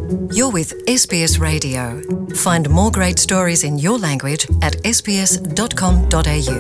You're with SBS Radio. Find more great stories in your language at sbs.com.au.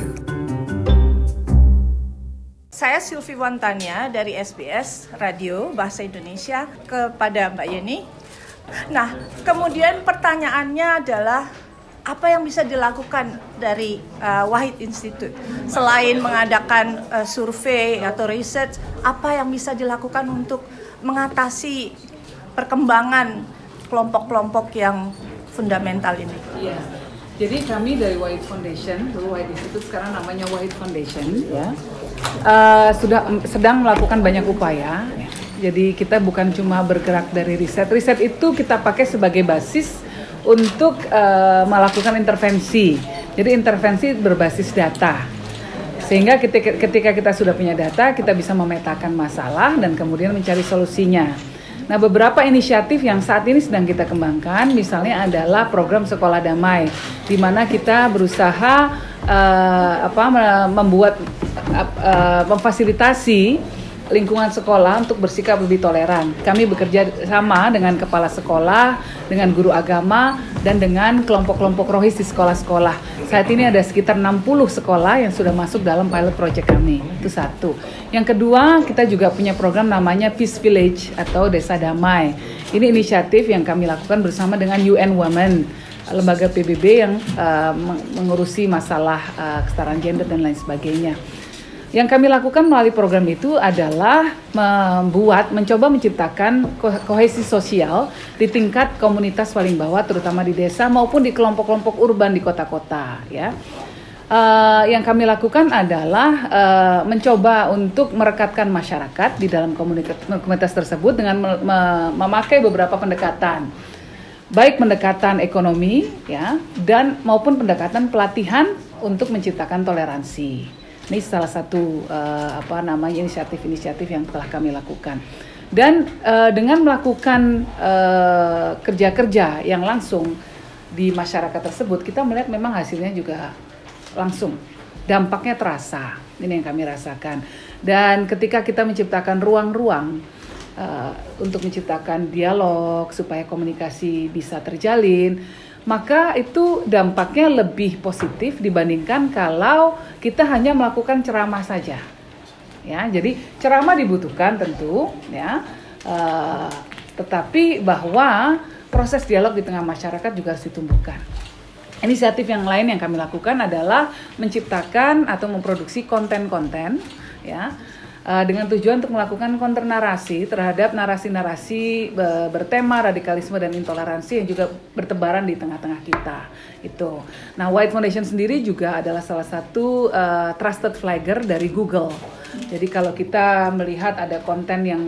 Saya Sylvie Wantania dari SBS Radio Bahasa Indonesia kepada Mbak Yeni. Nah, kemudian pertanyaannya adalah apa yang bisa dilakukan dari Wahid Institute selain mengadakan survei atau research, apa yang bisa dilakukan untuk mengatasi perkembangan kelompok-kelompok yang fundamental ini? Iya. Jadi kami dari Wahid Foundation, dulu Wahid Institute, sekarang namanya Wahid Foundation, ya, sedang melakukan banyak upaya. Jadi kita bukan cuma bergerak dari riset itu kita pakai sebagai basis untuk melakukan intervensi. Jadi intervensi berbasis data. Sehingga ketika kita sudah punya data, kita bisa memetakan masalah dan kemudian mencari solusinya. Nah, beberapa inisiatif yang saat ini sedang kita kembangkan, misalnya adalah program Sekolah Damai, di mana kita berusaha memfasilitasi lingkungan sekolah untuk bersikap lebih toleran. Kami bekerja sama dengan kepala sekolah, dengan guru agama, dan dengan kelompok-kelompok rohis di sekolah-sekolah. Saat ini ada sekitar 60 sekolah yang sudah masuk dalam pilot project kami. Itu satu. Yang kedua, kita juga punya program namanya Peace Village atau Desa Damai. Ini inisiatif yang kami lakukan bersama dengan UN Women, lembaga PBB yang mengurusi masalah kesetaraan gender dan lain sebagainya. Yang kami lakukan melalui program itu adalah mencoba menciptakan kohesi sosial di tingkat komunitas paling bawah, terutama di desa maupun di kelompok-kelompok urban di kota-kota. Ya, yang kami lakukan adalah mencoba untuk merekatkan masyarakat di dalam komunitas tersebut dengan memakai beberapa pendekatan, baik pendekatan ekonomi, ya, dan maupun pendekatan pelatihan untuk menciptakan toleransi. Ini salah satu inisiatif-inisiatif yang telah kami lakukan. Dan dengan melakukan kerja-kerja yang langsung di masyarakat tersebut, kita melihat memang hasilnya juga langsung. Dampaknya terasa. Ini yang kami rasakan. Dan ketika kita menciptakan ruang-ruang untuk menciptakan dialog supaya komunikasi bisa terjalin, maka itu dampaknya lebih positif dibandingkan kalau kita hanya melakukan ceramah saja. Ya, jadi ceramah dibutuhkan tentu, ya, tetapi bahwa proses dialog di tengah masyarakat juga harus ditumbuhkan. Inisiatif yang lain yang kami lakukan adalah menciptakan atau memproduksi konten-konten, ya, dengan tujuan untuk melakukan counter narasi terhadap narasi-narasi bertema radikalisme dan intoleransi yang juga bertebaran di tengah-tengah kita. Itu. Nah, Wahid Foundation sendiri juga adalah salah satu trusted flagger dari Google. Jadi kalau kita melihat ada konten yang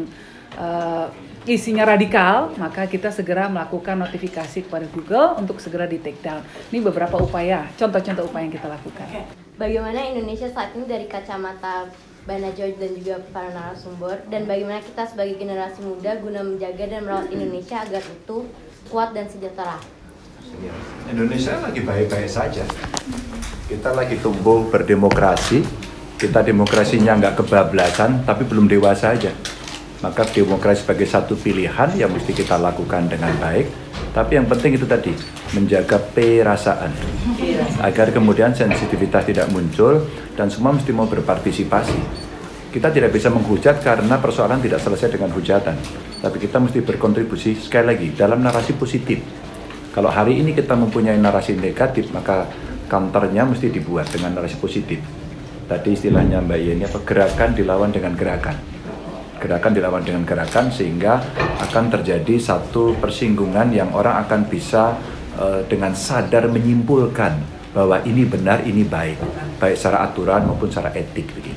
isinya radikal, maka kita segera melakukan notifikasi kepada Google untuk segera di take down. Ini beberapa upaya, contoh-contoh upaya yang kita lakukan. Bagaimana Indonesia saat ini dari kacamata Bana George dan juga para narasumber, dan bagaimana kita sebagai generasi muda guna menjaga dan merawat Indonesia agar utuh, kuat dan sejahtera? Indonesia lagi baik-baik saja. Kita lagi tumbuh berdemokrasi. Kita demokrasinya nggak kebablasan, tapi belum dewasa aja. Maka demokrasi sebagai satu pilihan yang mesti kita lakukan dengan baik. Tapi yang penting itu tadi, menjaga perasaan. Agar kemudian sensitivitas tidak muncul dan semua mesti mau berpartisipasi. Kita tidak bisa menghujat karena persoalan tidak selesai dengan hujatan. Tapi kita mesti berkontribusi sekali lagi dalam narasi positif. Kalau hari ini kita mempunyai narasi negatif, maka counternya mesti dibuat dengan narasi positif. Tadi istilahnya Mbak Yeni, gerakan dilawan dengan gerakan. Gerakan dilawan dengan gerakan sehingga akan terjadi satu persinggungan yang orang akan bisa dengan sadar menyimpulkan bahwa ini benar, ini baik secara aturan maupun secara etik begitu.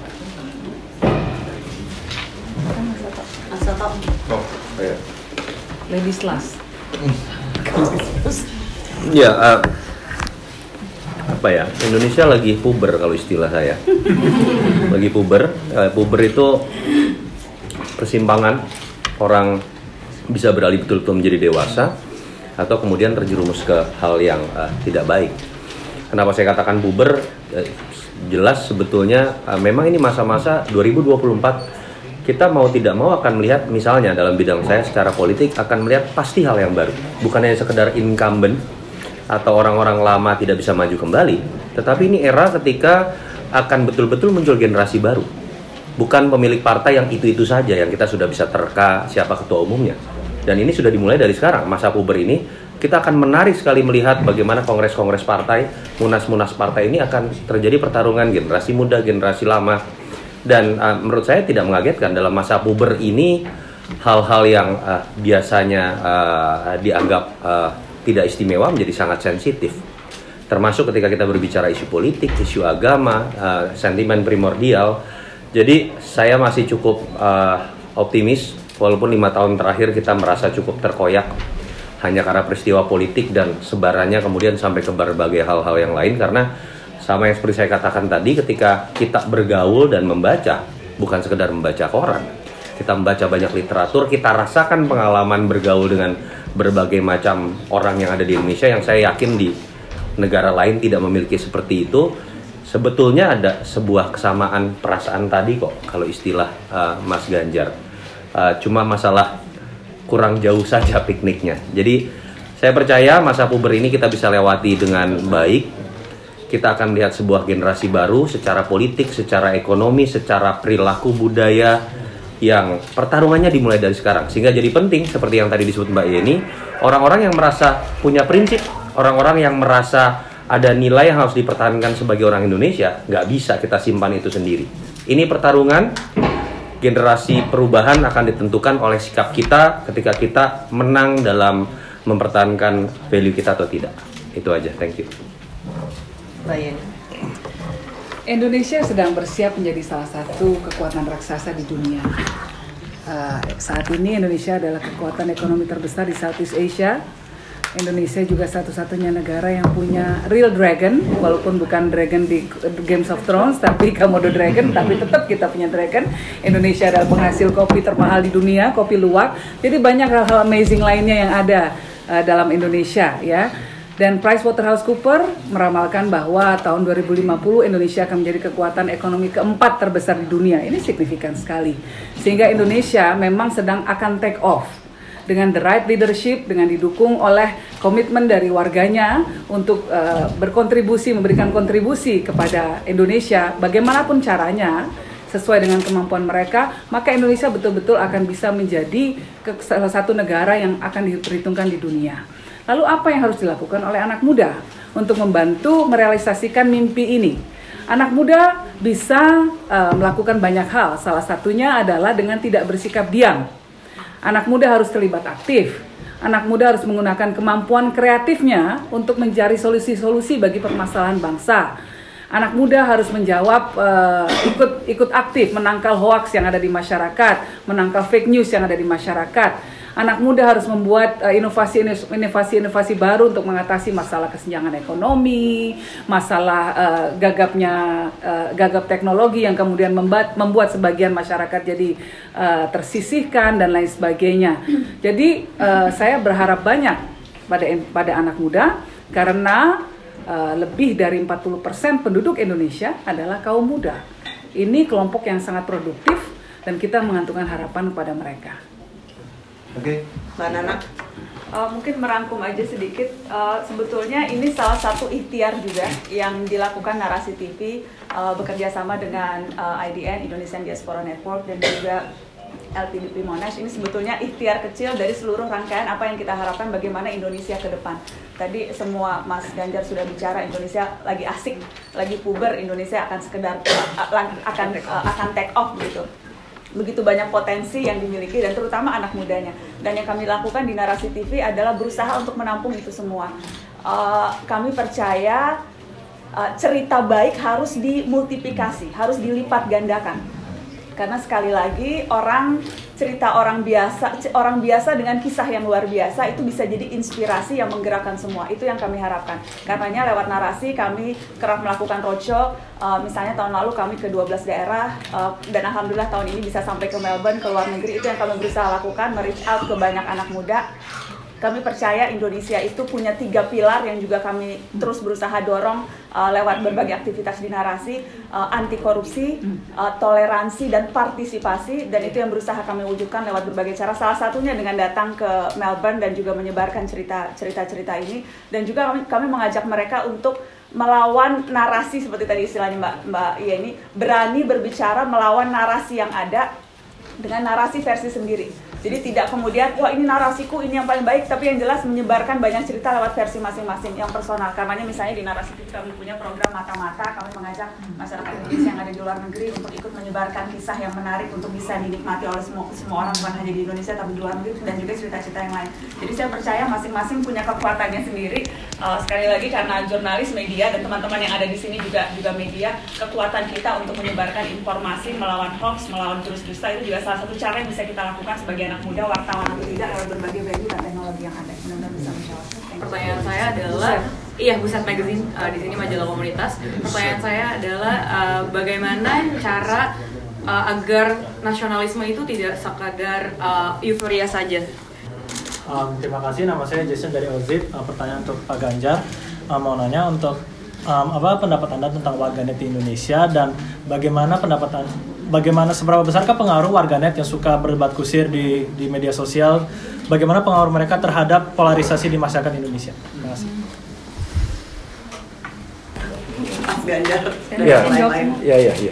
Ladies last. Ya, Indonesia lagi puber kalau istilah saya. Lagi puber. Puber itu persimpangan orang bisa beralih betul-betul menjadi dewasa atau kemudian terjerumus ke hal yang tidak baik. Kenapa saya katakan puber? Jelas sebetulnya memang ini masa-masa 2024 kita mau tidak mau akan melihat, misalnya dalam bidang saya secara politik akan melihat pasti hal yang baru. Bukan hanya sekedar incumbent atau orang-orang lama tidak bisa maju kembali, tetapi ini era ketika akan betul-betul muncul generasi baru. Bukan pemilik partai yang itu-itu saja yang kita sudah bisa terka siapa ketua umumnya. Dan ini sudah dimulai dari sekarang, masa puber ini. Kita akan menarik sekali melihat bagaimana kongres-kongres partai, munas-munas partai ini akan terjadi pertarungan generasi muda, generasi lama. Dan menurut saya tidak mengagetkan dalam masa puber ini hal-hal yang biasanya dianggap tidak istimewa menjadi sangat sensitif. Termasuk ketika kita berbicara isu politik, isu agama, sentimen primordial. Jadi saya masih cukup optimis walaupun 5 tahun terakhir kita merasa cukup terkoyak hanya karena peristiwa politik dan sebarannya kemudian sampai ke berbagai hal-hal yang lain, karena sama yang seperti saya katakan tadi, ketika kita bergaul dan membaca, bukan sekedar membaca koran, kita membaca banyak literatur, kita rasakan pengalaman bergaul dengan berbagai macam orang yang ada di Indonesia, yang saya yakin di negara lain tidak memiliki seperti itu. Sebetulnya ada sebuah kesamaan perasaan tadi kok, kalau istilah Mas Ganjar. Cuma masalah kurang jauh saja pikniknya. Jadi saya percaya masa puber ini kita bisa lewati dengan baik. Kita akan melihat sebuah generasi baru secara politik, secara ekonomi, secara perilaku budaya yang pertarungannya dimulai dari sekarang. Sehingga jadi penting, seperti yang tadi disebut Mbak Yeni, orang-orang yang merasa punya prinsip, orang-orang yang merasa ada nilai yang harus dipertahankan sebagai orang Indonesia, nggak bisa kita simpan itu sendiri. Ini pertarungan, generasi perubahan akan ditentukan oleh sikap kita ketika kita menang dalam mempertahankan value kita atau tidak. Itu aja, thank you. Indonesia sedang bersiap menjadi salah satu kekuatan raksasa di dunia. Saat ini Indonesia adalah kekuatan ekonomi terbesar di Southeast Asia. Indonesia juga satu-satunya negara yang punya real dragon, walaupun bukan dragon di Games of Thrones, tapi Komodo dragon, tapi tetap kita punya dragon. Indonesia adalah penghasil kopi termahal di dunia, kopi luwak. Jadi banyak hal-hal amazing lainnya yang ada dalam Indonesia, ya. Dan PricewaterhouseCoopers meramalkan bahwa tahun 2050 Indonesia akan menjadi kekuatan ekonomi keempat terbesar di dunia. Ini signifikan sekali. Sehingga Indonesia memang sedang akan take off dengan the right leadership, dengan didukung oleh komitmen dari warganya untuk berkontribusi, memberikan kontribusi kepada Indonesia bagaimanapun caranya, sesuai dengan kemampuan mereka, maka Indonesia betul-betul akan bisa menjadi salah satu negara yang akan diperhitungkan di dunia. Lalu apa yang harus dilakukan oleh anak muda untuk membantu merealisasikan mimpi ini? Anak muda bisa melakukan banyak hal, salah satunya adalah dengan tidak bersikap diam. Anak muda harus terlibat aktif. Anak muda harus menggunakan kemampuan kreatifnya untuk mencari solusi-solusi bagi permasalahan bangsa. Anak muda harus menjawab, ikut aktif menangkal hoaks yang ada di masyarakat, menangkal fake news yang ada di masyarakat. Anak muda harus membuat inovasi baru untuk mengatasi masalah kesenjangan ekonomi, masalah gagap teknologi yang kemudian membuat sebagian masyarakat jadi tersisihkan dan lain sebagainya. Jadi saya berharap banyak pada anak muda karena lebih dari 40% penduduk Indonesia adalah kaum muda. Ini kelompok yang sangat produktif dan kita menggantungkan harapan kepada mereka. Oke, Mbak Nana. Mungkin merangkum aja sedikit, sebetulnya ini salah satu ikhtiar juga yang dilakukan Narasi TV bekerja sama dengan IDN, Indonesian Diaspora Network, dan juga LPDP Monash. Ini sebetulnya ikhtiar kecil dari seluruh rangkaian apa yang kita harapkan bagaimana Indonesia ke depan. Tadi semua Mas Ganjar sudah bicara, Indonesia lagi asik, lagi puber, Indonesia akan akan take off gitu. Begitu banyak potensi yang dimiliki dan terutama anak mudanya. Dan yang kami lakukan di Narasi TV adalah berusaha untuk menampung itu semua. Kami percaya cerita baik harus dimultiplikasi, harus dilipat gandakan. Karena sekali lagi cerita orang biasa dengan kisah yang luar biasa itu bisa jadi inspirasi yang menggerakkan semua. Itu yang kami harapkan. Karenanya lewat Narasi kami kerap melakukan roadshow. Misalnya tahun lalu kami ke 12 daerah dan alhamdulillah tahun ini bisa sampai ke Melbourne, ke luar negeri. Itu yang kami berusaha lakukan, me-reach out ke banyak anak muda. Kami percaya Indonesia itu punya 3 pilar yang juga kami terus berusaha dorong lewat berbagai aktivitas di narasi, anti korupsi, toleransi dan partisipasi, dan itu yang berusaha kami wujudkan lewat berbagai cara. Salah satunya dengan datang ke Melbourne dan juga menyebarkan cerita-cerita ini, dan juga kami mengajak mereka untuk melawan narasi seperti tadi istilahnya Mbak Yeni, berani berbicara melawan narasi yang ada dengan narasi versi sendiri. Jadi tidak kemudian, wah ini narasiku, ini yang paling baik, tapi yang jelas menyebarkan banyak cerita lewat versi masing-masing yang personal. Karenanya misalnya di narasi itu kami punya program Mata-Mata, kami mengajak masyarakat Indonesia yang ada di luar negeri untuk ikut menyebarkan kisah yang menarik untuk bisa dinikmati oleh semua orang, bukan hanya di Indonesia tapi di luar negeri, dan juga cerita-cerita yang lain. Jadi saya percaya masing-masing punya kekuatannya sendiri. Sekali lagi karena jurnalis, media, dan teman-teman yang ada di sini juga media, kekuatan kita untuk menyebarkan informasi, melawan hoax, melawan virus dusta itu juga salah satu cara yang bisa kita lakukan sebagai anak muda, wartawan atau tidak, lewat berbagai value dan teknologi yang ada. Mudah-mudahan bisa menjawab. Pertanyaan saya adalah, Buset Magazine di sini majalah komunitas. Pertanyaan saya adalah bagaimana cara agar nasionalisme itu tidak sekadar euforia saja. Terima kasih, nama saya Jason dari OZIP. Pertanyaan untuk Pak Ganjar, mau nanya untuk apa pendapat Anda tentang warganet di Indonesia, dan bagaimana seberapa besarkah pengaruh warganet yang suka berdebat kusir di media sosial, bagaimana pengaruh mereka terhadap polarisasi di masyarakat Indonesia? Terima kasih. Mas Ganjar. Iya.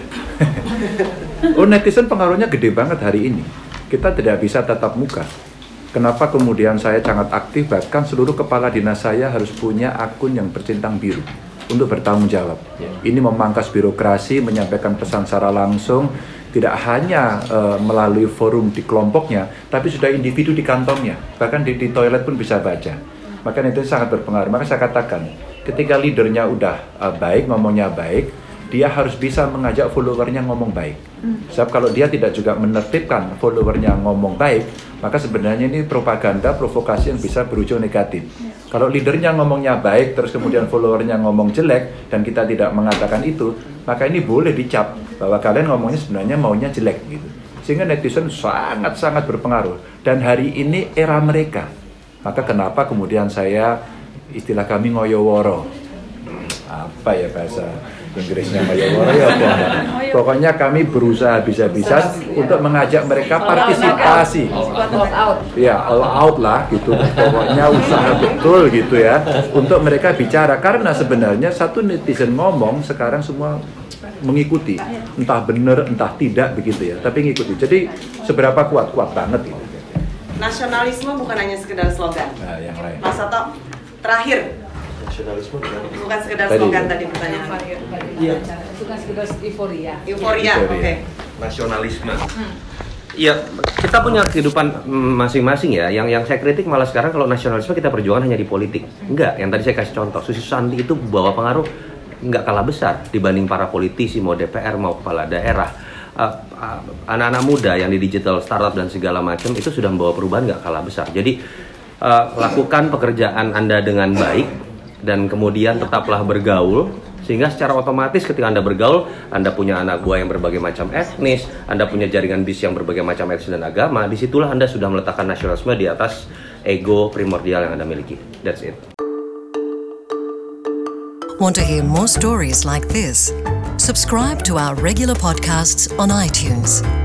Netizen pengaruhnya gede banget hari ini. Kita tidak bisa tatap muka. Kenapa kemudian saya sangat aktif, bahkan seluruh kepala dinas saya harus punya akun yang bercintang biru untuk bertanggung jawab. Ini memangkas birokrasi, menyampaikan pesan secara langsung, tidak hanya melalui forum di kelompoknya, tapi sudah individu di kantongnya, bahkan di toilet pun bisa baca. Maka itu sangat berpengaruh. Maka saya katakan, ketika leadernya udah baik, ngomongnya baik, dia harus bisa mengajak followernya ngomong baik. Sebab kalau dia tidak juga menertibkan followernya ngomong baik, maka sebenarnya ini propaganda, provokasi yang bisa berujung negatif. Kalau leadernya ngomongnya baik, terus kemudian followernya ngomong jelek, dan kita tidak mengatakan itu, maka ini boleh dicap bahwa kalian ngomongnya sebenarnya maunya jelek gitu. Sehingga netizen sangat-sangat berpengaruh. Dan hari ini era mereka. Maka kenapa kemudian saya, istilah kami ngoyoworo. Apa ya bahasa Inggrisnya ngoyoworo ya pokoknya kami berusaha bisa-bisa untuk mengajak mereka partisipasi. All out lah gitu. Pokoknya usaha betul gitu ya untuk mereka bicara, karena sebenarnya satu netizen ngomong sekarang semua mengikuti, entah benar entah tidak begitu ya, tapi ngikuti. Jadi seberapa kuat banget gitu. Nasionalisme bukan hanya sekedar slogan. Nah, yang lain. Mas Soto, terakhir. Nasionalisme bukan sekedar slogan tadi pertanyaan. Iya. Bukan sekedar euforia. Euforia, oke. Nasionalisme. Iya, kita punya kehidupan masing-masing ya. Yang saya kritik malah sekarang kalau nasionalisme kita perjuangan hanya di politik. Enggak, yang tadi saya kasih contoh, Susi Susanti itu bawa pengaruh enggak kalah besar dibanding para politisi, mau DPR mau kepala daerah. Anak-anak muda yang di digital startup dan segala macam itu sudah membawa perubahan enggak kalah besar. Jadi lakukan pekerjaan Anda dengan baik dan kemudian tetaplah bergaul, sehingga secara otomatis ketika Anda bergaul, Anda punya anak buah yang berbagai macam etnis, Anda punya jaringan bis yang berbagai macam etnis dan agama. Disitulah Anda sudah meletakkan nasionalisme di atas ego primordial yang Anda miliki. That's it. Want to hear more stories like this? Subscribe to our regular podcasts on iTunes.